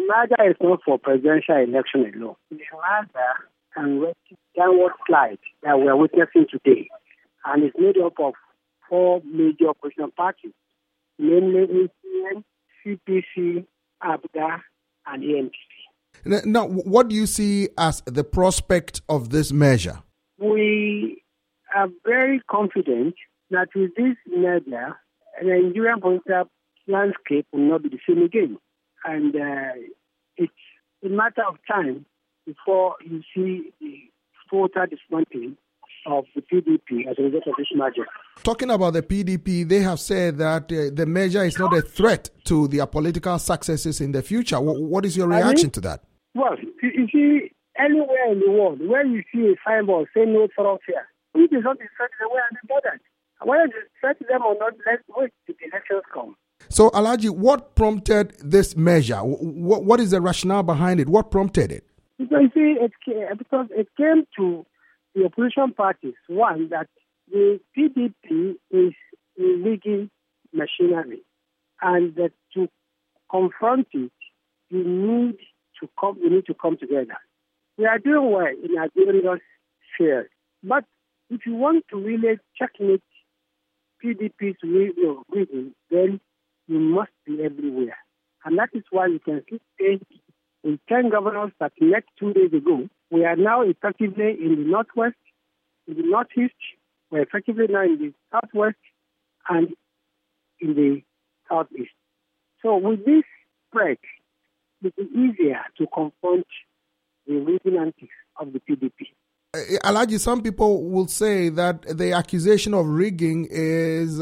merger is not for presidential election alone. The merger can rescue downward slide that we are witnessing today, and it's made up of four major opposition parties, namely ACN, CPC, ABDA, and ANPP. Now, what do you see as the prospect of this measure? We are very confident that with this measure, the Nigerian political landscape will not be the same again. And it's a matter of time before you see the total dismantling of the PDP as a result of this measure. Talking about the PDP, they have said that the measure is not a threat to their political successes in the future. What is your reaction to that? Well, you see, anywhere in the world, where you see a signboard saying no thoroughfare, if it's not a threat, then we are important. Whether it's a threat to them or not, let's wait till the elections come. So, Alhaji, what prompted this measure? What is the rationale behind it? What prompted it? Because it came to the opposition parties, one, that the PDP is a rigging machinery, and that to confront it, you need to come together. We are doing well in our various spheres, but if you want to really checkmate PDP's rigging, then you must be everywhere. And that is why you can see in 10 governors that met 2 days ago, we are now effectively in the northwest, in the northeast, we're effectively now in the southwest, and in the southeast. So with this spread, it is easier to confront the rigging antics of the PDP. Alhaji, some people will say that the accusation of rigging is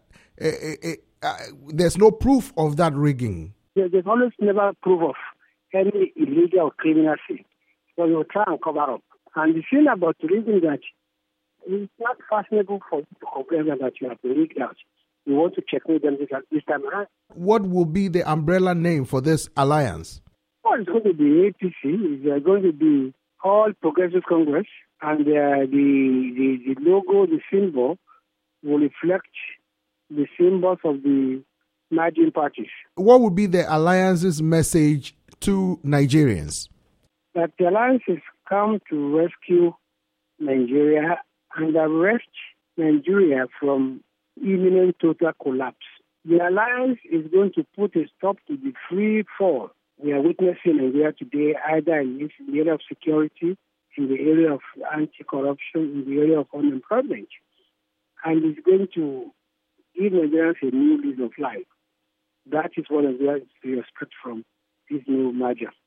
there's no proof of that rigging. There's always never proof of any illegal or criminal thing. So you try and cover up. And the thing about rigging that it's not fashionable for you to complain that you have been rigged out. You want to check with them this time around. What will be the umbrella name for this alliance? Well, it's going to be APC. It's going to be All Progressive Congress, and the logo, the symbol, will reflect the symbols of the merging parties. What would be the alliance's message to Nigerians? That the alliance has come to rescue Nigeria and arrest Nigeria from imminent total collapse. The alliance is going to put a stop to the free fall we are witnessing in Nigeria today, either in the area of security, in the area of anti-corruption, in the area of unemployment. And it's going to give Nigerians a new lease of life. That is what we expect from this new merger.